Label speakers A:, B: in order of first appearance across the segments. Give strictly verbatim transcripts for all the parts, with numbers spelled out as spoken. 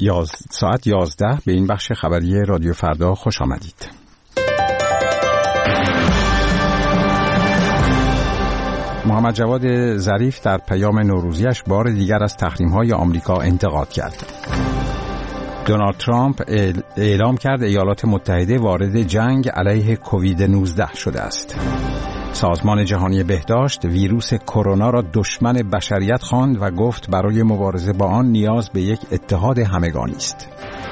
A: یاز... ساعت یازده به این بخش خبری رادیو فردا خوش آمدید. محمد جواد ظریف در پیام نوروزیش بار دیگر از تحریم‌های آمریکا انتقاد کرد. دونالد ترامپ اعلام کرد ایالات متحده وارد جنگ علیه کووید نوزده شده است. سازمان جهانی بهداشت ویروس کرونا را دشمن بشریت خواند و گفت برای مبارزه با آن نیاز به یک اتحاد همگانی است.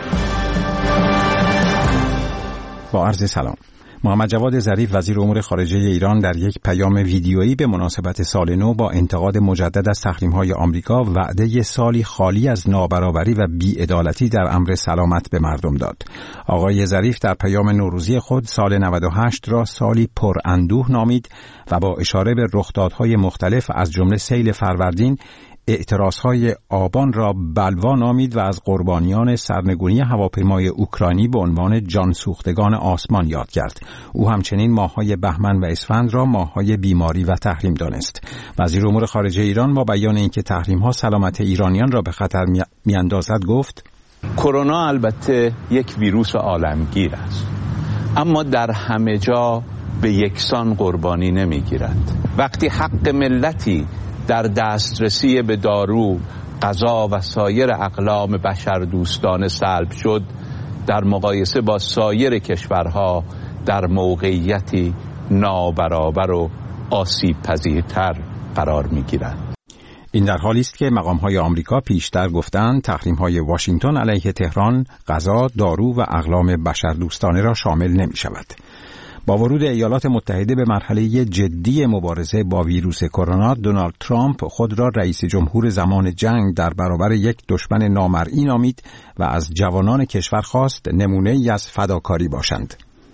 A: با عرض سلام. محمد جواد ظریف وزیر امور خارجه ایران در یک پیام ویدیویی به مناسبت سال نو با انتقاد مجدد از تحریم‌های آمریکا وعده سالی خالی از نابرابری و بی‌عدالتی در امر سلامت به مردم داد. آقای ظریف در پیام نوروزی خود سال نود و هشت را سالی پر اندوه نامید و با اشاره به رخدادهای مختلف از جمله سیل فروردین اعتراضهای آبان را بلوا نامید و از قربانیان سرنگونی هواپیمای اوکراینی به عنوان جانسوختگان آسمان یاد کرد. او همچنین ماه‌های بهمن و اسفند را ماه‌های بیماری و تحریم دانست. وزیر امور خارجه ایران با بیان اینکه تحریم‌ها سلامت ایرانیان را به خطر می‌اندازد گفت:
B: کرونا البته یک ویروس عالمگیر است، اما در همه جا به یکسان قربانی نمی‌گیرد. وقتی حق ملتی در دسترسی به دارو، غذا و سایر اقلام بشردوستانه سلب شد، در مقایسه با سایر کشورها در موقعیتی نابرابر و آسیب پذیرتر قرار می‌گیرد.
A: این در حالی است که مقام‌های آمریکا پیشتر گفتند تحریم‌های واشنگتن علیه تهران، غذا، دارو و اقلام بشردوستانه را شامل نمی‌شود. با ورود ایالات متحده به مرحله جدی مبارزه با ویروس کرونا، دونالد ترامپ خود را رئیس جمهور زمان جنگ در برابر یک دشمن نامرئی نامید و از جوانان کشور خواست نمونه‌ای از فداکاری باشند.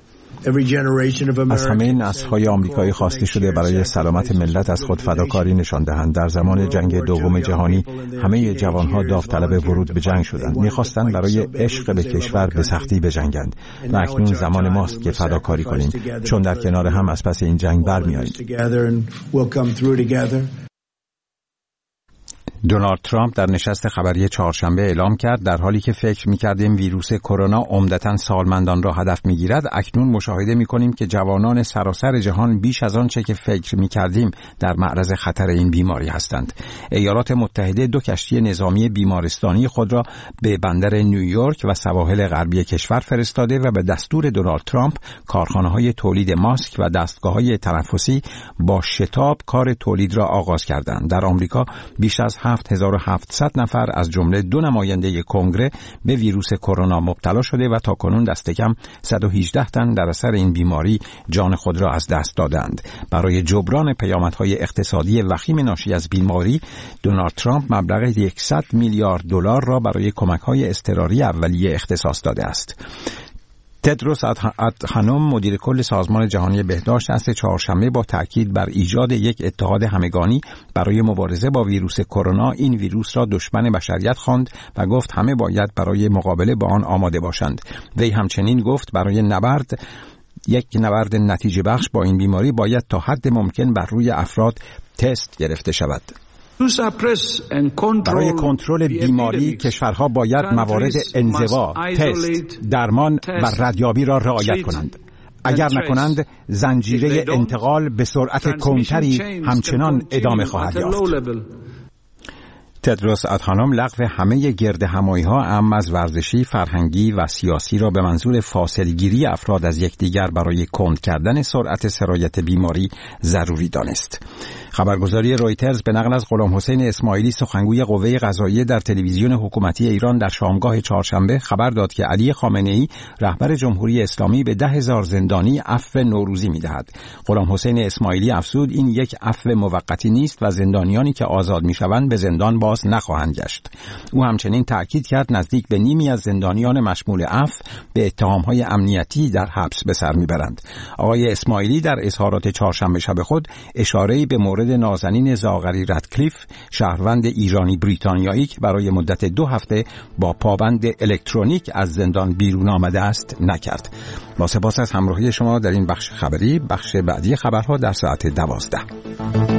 A: از همه نسل‌های آمریکایی خواسته شده برای سلامت ملت از خود فداکاری نشان دهند. در زمان جنگ دوم جهانی همه جوانها داوطلب ورود به جنگ شدند. می‌خواستند برای عشق به کشور به سختی بجنگند و اکنون زمان ماست که فداکاری کنیم، چون در کنار هم از پس این جنگ برمی‌آییم. دونالد ترامپ در نشست خبری چهارشنبه اعلام کرد در حالی که فکر می‌کردیم ویروس کرونا عمدتاً سالمندان را هدف می‌گیرد، اکنون مشاهده می‌کنیم که جوانان سراسر جهان بیش از آنچه که فکر می‌کردیم در معرض خطر این بیماری هستند. ایالات متحده دو کشتی نظامی بیمارستانی خود را به بندر نیویورک و سواحل غربی کشور فرستاده و به دستور دونالد ترامپ کارخانه‌های تولید ماسک و دستگاه‌های تنفسی با شتاب کار تولید را آغاز کردند. در آمریکا بیش از هفت هزار و هفتصد نفر از جمله دو نماینده کنگره به ویروس کرونا مبتلا شده و تاکنون دست کم صد و هجده تن در اثر این بیماری جان خود را از دست دادند. برای جبران پیامدهای اقتصادی وخیم ناشی از بیماری، دونالد ترامپ مبلغ صد میلیارد دلار را برای کمک‌های اضطراری اولیه اختصاص داده است. تدروس ادحانوم مدیر کل سازمان جهانی بهداشت است چهارشنبه با تاکید بر ایجاد یک اتحاد همگانی برای مبارزه با ویروس کرونا این ویروس را دشمن بشریت خواند و گفت همه باید برای مقابله با آن آماده باشند. وی همچنین گفت برای نبرد یک نبرد نتیجه بخش با این بیماری باید تا حد ممکن بر روی افراد تست گرفته شود. برای کنترل بیماری کشورها باید موارد انزوا، تست، درمان و ردیابی را رعایت کنند. اگر نکنند زنجیره انتقال به سرعت کمتری همچنان ادامه خواهد یافت. تدروس ادحانوم لغو همه گردهمایی‌ها اعم از ورزشی، فرهنگی و سیاسی را به منظور فاصله‌گیری افراد از یکدیگر برای کند کردن سرعت سرایت بیماری ضروری دانست. خبرگزاری رویترز به نقل از غلام حسین اسماعیلی سخنگوی قوه قضاییه در تلویزیون حکومتی ایران در شامگاه چهارشنبه خبر داد که علی خامنه‌ای رهبر جمهوری اسلامی به ده هزار زندانی عفو نوروزی می‌دهد. غلام حسین اسماعیلی افزود این یک عفو موقتی نیست و زندانیانی که آزاد می‌شوند به زندان باز نخواهند گشت. او همچنین تأکید کرد نزدیک به نیمی از زندانیان مشمول عفو به اتهام‌های امنیتی در حبس به سر می‌برند. آقای اسماعیلی در اظهارات چهارشنبه شب خود اشاره‌ای به مورد نازنین زاغری رادکلیف، شهروند ایرانی بریتانیایی که برای مدت دو هفته با پابند الکترونیک از زندان بیرون آمده است نکرد. با سپاس از همراهی شما در این بخش خبری. بخش بعدی خبرها در ساعت دوازده.